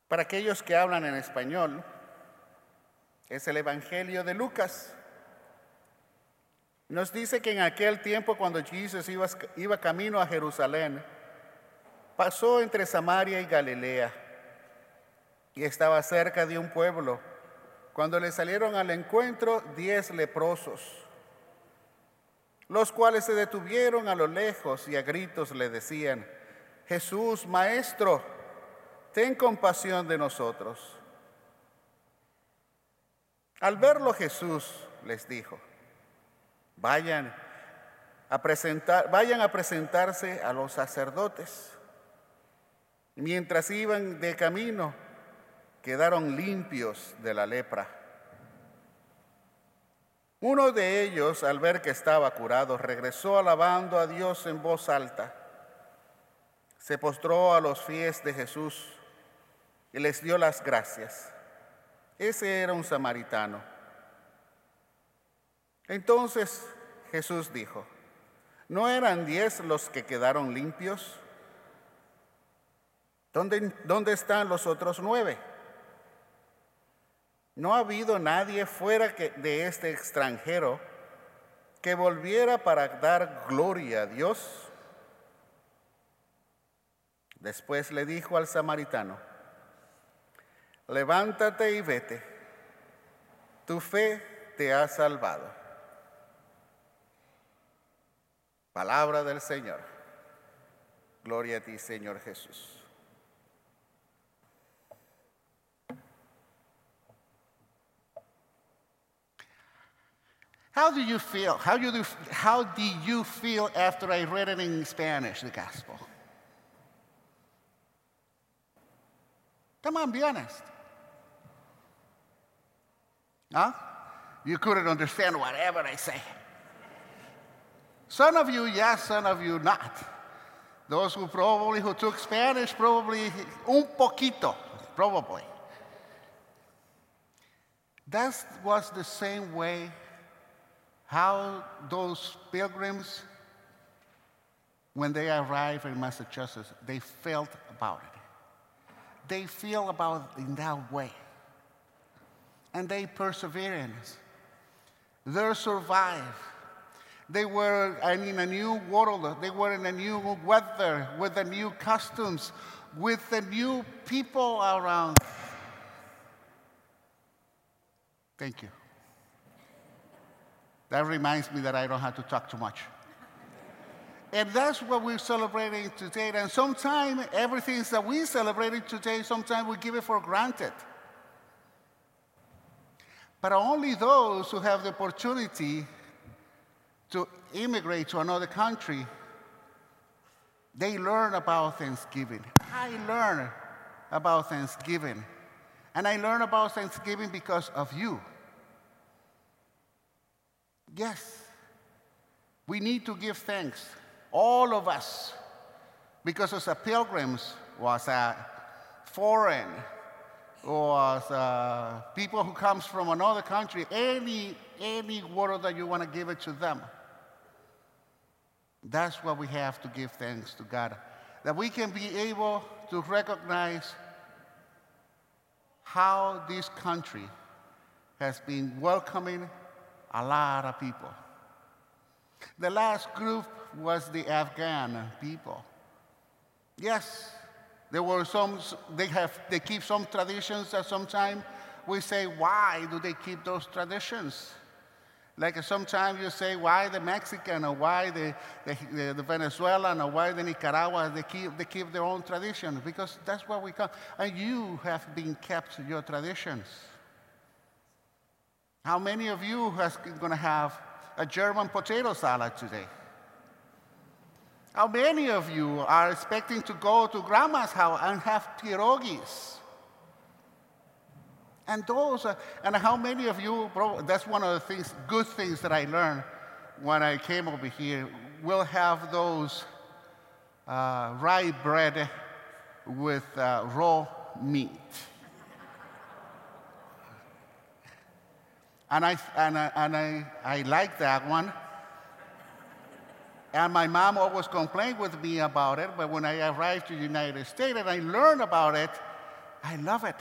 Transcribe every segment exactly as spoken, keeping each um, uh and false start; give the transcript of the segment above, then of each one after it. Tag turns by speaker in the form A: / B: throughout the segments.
A: Para aquellos que hablan en español, es el Evangelio de Lucas. Nos dice que en aquel tiempo, cuando Jesús iba, iba camino a Jerusalén, pasó entre Samaria y Galilea y estaba cerca de un pueblo, cuando le salieron al encuentro diez leprosos, los cuales se detuvieron a lo lejos y a gritos le decían: Jesús, Maestro, ten compasión de nosotros. Al verlo Jesús les dijo: vayan a presentar, vayan a presentarse a los sacerdotes. Mientras iban de camino, quedaron limpios de la lepra. Uno de ellos, al ver que estaba curado, regresó alabando a Dios en voz alta. Se postró a los pies de Jesús y les dio las gracias. Ese era un samaritano. Entonces Jesús dijo: ¿no eran diez los que quedaron limpios? ¿Dónde, dónde están los otros nueve? ¿No ha habido nadie fuera que de este extranjero que volviera para dar gloria a Dios? Después le dijo al samaritano: levántate y vete, tu fe te ha salvado. Palabra del Señor. Gloria a ti, Señor Jesús.
B: How do you feel? How, you do, how did you feel after I read it in Spanish, the gospel? Come on, be honest. Huh? You couldn't understand whatever I say. Some of you, yes, some of you not. Those who probably who took Spanish, probably un poquito, probably. That was the same way how those pilgrims, when they arrived in Massachusetts, they felt about it. They feel about it in that way. And they persevered. They survived. They were in a new world. They were in a new weather, with the new customs, with the new people around. Thank you. That reminds me that I don't have to talk too much. And that's what we're celebrating today. And sometimes everything that we're celebrating today, sometimes we give it for granted. But only those who have the opportunity to immigrate to another country, they learn about Thanksgiving. I learn about Thanksgiving. And I learn about Thanksgiving because of you. Yes, we need to give thanks, all of us, because as a pilgrims, was a foreign, or as a people who comes from another country, any, any word that you want to give it to them. That's what we have to give thanks to God, that we can be able to recognize how this country has been welcoming a lot of people. The last group was the Afghan people. Yes, there were some, they have, they keep some traditions that sometimes we say, why do they keep those traditions? Like sometimes you say, why the Mexican, or why the, the, the Venezuelan, or why the Nicaragua, they keep, they keep their own tradition, because that's where we come. And you have been kept your traditions. How many of you are going to have a German potato salad today? How many of you are expecting to go to grandma's house and have pierogies? And those, are, and how many of you, bro, that's one of the things, good things that I learned when I came over here, will have those uh, rye bread with uh, raw meat. And I, and, I, and I, I like that one. And my mom always complained with me about it, but when I arrived to the United States and I learned about it, I love it.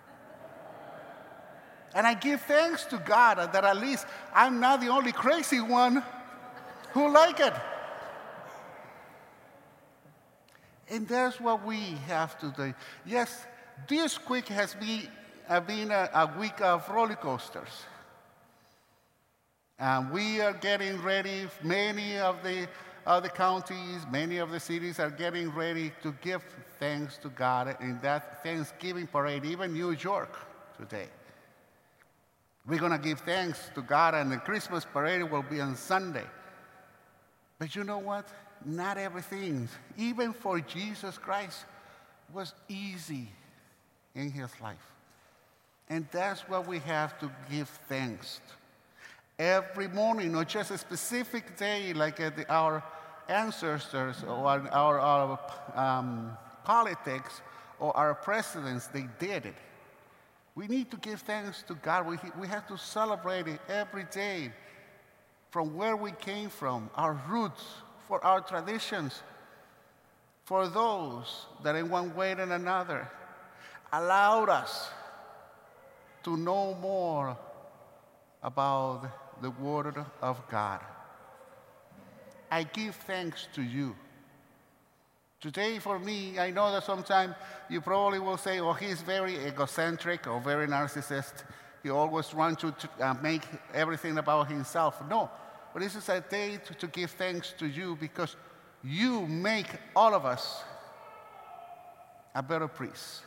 B: And I give thanks to God that at least I'm not the only crazy one who like it. And that's what we have to do. Yes, this week has been, uh, been a, a week of roller coasters. And we are getting ready, many of the other counties, many of the cities are getting ready to give thanks to God in that Thanksgiving parade, even New York today. We're going to give thanks to God, and the Christmas parade will be on Sunday. But you know what? Not everything, even for Jesus Christ, was easy in his life. And that's what we have to give thanks to. Every morning, not just a specific day like uh, the, our ancestors or our, our um, politics or our presidents, they did it. We need to give thanks to God. We, we have to celebrate it every day from where we came from, our roots, for our traditions, for those that in one way or another allowed us to know more about the Word of God. I give thanks to you. Today, for me, I know that sometimes you probably will say, oh, he's very egocentric or very narcissist. He always wants to, to uh, make everything about himself. No, but this is a day to, to give thanks to you because you make all of us a better priest.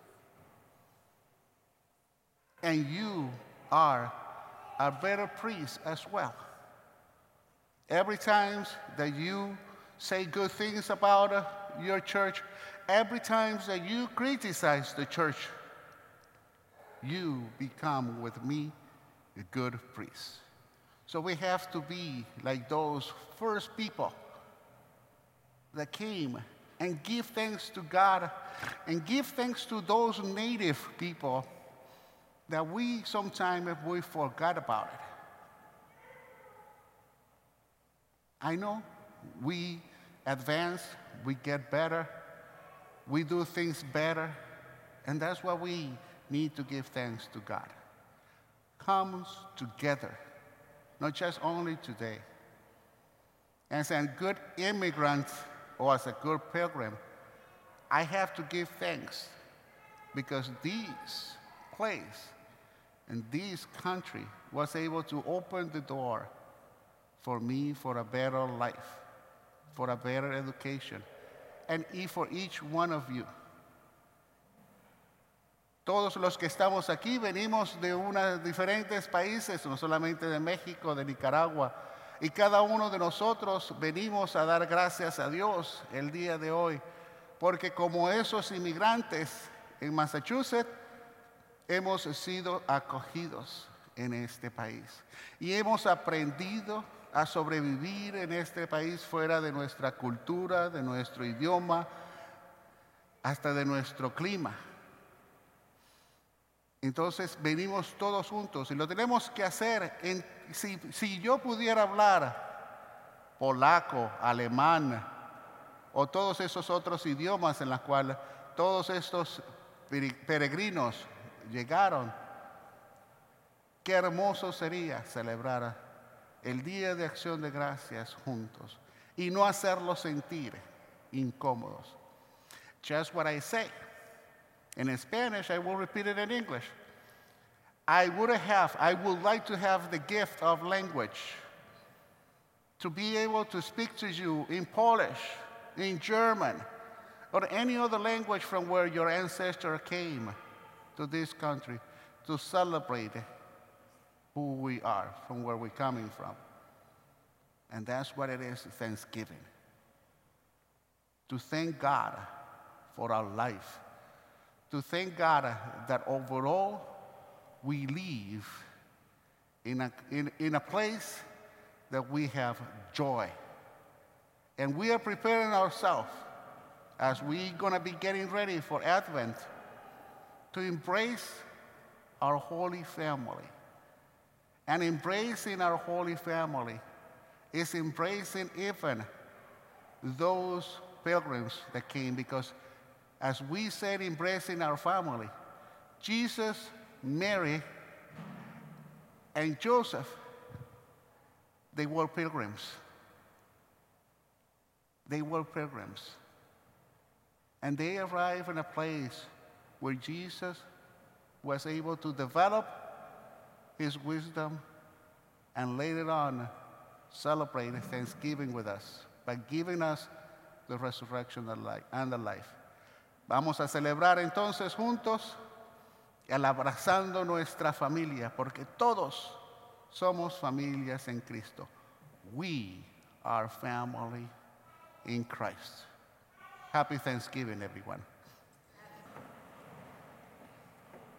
B: And you are a better priest as well. Every time that you say good things about uh, your church, every time that you criticize the church, you become with me a good priest. So we have to be like those first people that came and give thanks to God and give thanks to those native people that we sometimes we forgot about it. I know we advance, we get better, we do things better, and that's what we need to give thanks to God. Comes together, not just only today. As a good immigrant or as a good pilgrim, I have to give thanks because this place and this country was able to open the door for me for a better life, for a better education, and for each one of you. Todos los que estamos aquí venimos de unos diferentes países, no solamente de México, de Nicaragua, y cada uno de nosotros venimos a dar gracias a Dios el día de hoy, porque como esos inmigrantes en Massachusetts, hemos sido acogidos en este país y hemos aprendido a sobrevivir en este país fuera de nuestra cultura, de nuestro idioma, hasta de nuestro clima. Entonces venimos todos juntos y lo tenemos que hacer. En, si, si yo pudiera hablar polaco, alemán o todos esos otros idiomas en los cuales todos estos peregrinos llegaron, qué hermoso sería celebrar el Día de Acción de Gracias juntos y no hacerlos sentir incómodos. Just what I say. In Spanish, I will repeat it in English. I would have, I would like to have the gift of language to be able to speak to you in Polish, in German, or any other language from where your ancestor came to this country to celebrate who we are, from where we're coming from. And that's what it is, Thanksgiving. To thank God for our life. To thank God that overall we live in a, in, in a place that we have joy. And we are preparing ourselves as we're going to be getting ready for Advent to embrace our Holy Family. And embracing our Holy Family is embracing even those pilgrims that came, because as we said, embracing our family, Jesus, Mary, and Joseph, they were pilgrims. They were pilgrims. And they arrived in a place where Jesus was able to develop his wisdom and later on celebrate Thanksgiving with us by giving us the resurrection and the life. Vamos a celebrar entonces juntos, al abrazando nuestra familia, porque todos somos familias en Cristo. We are family in Christ. Happy Thanksgiving, everyone.